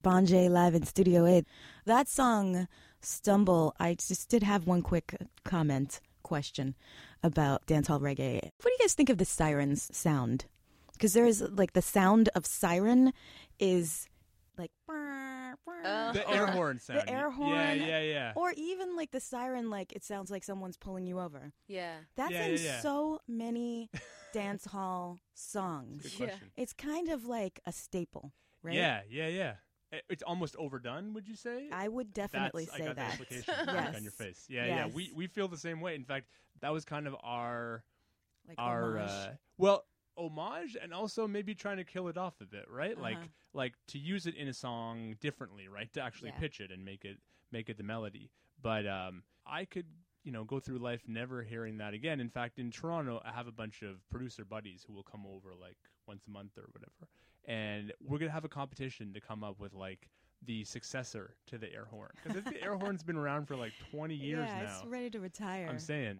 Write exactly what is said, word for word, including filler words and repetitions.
Bonjay live in Studio A. That song, Stumble, I just did have one quick comment, question about dancehall reggae. What do you guys think of the sirens sound? Because there is, like, the sound of siren is, like, Uh, The air horn sound. the air horn. Yeah, yeah, yeah. Or even, like, the siren, like, it sounds like someone's pulling you over. Yeah. That's Yeah, in yeah, yeah. so many dance hall songs. Good Yeah. question. It's kind of like a staple, right? Yeah, yeah, yeah. I- It's almost overdone, would you say? I would definitely That's, say I got that. the implication look Yes. on your face. Yeah, yeah. Yes. We we feel the same way. In fact, that was kind of our Like our homage. uh, well homage, and also maybe trying to kill it off a bit, right? Like Uh-huh. like to use it in a song differently, right? To actually Yeah. pitch it and make it make it the melody. But um, I could you know go through life never hearing that again. In fact, in Toronto, I have a bunch of producer buddies who will come over like once a month or whatever, and we're gonna have a competition to come up with like the successor to the air horn, because the air horn's been around for like twenty years yeah, now. it's ready to retire. I'm saying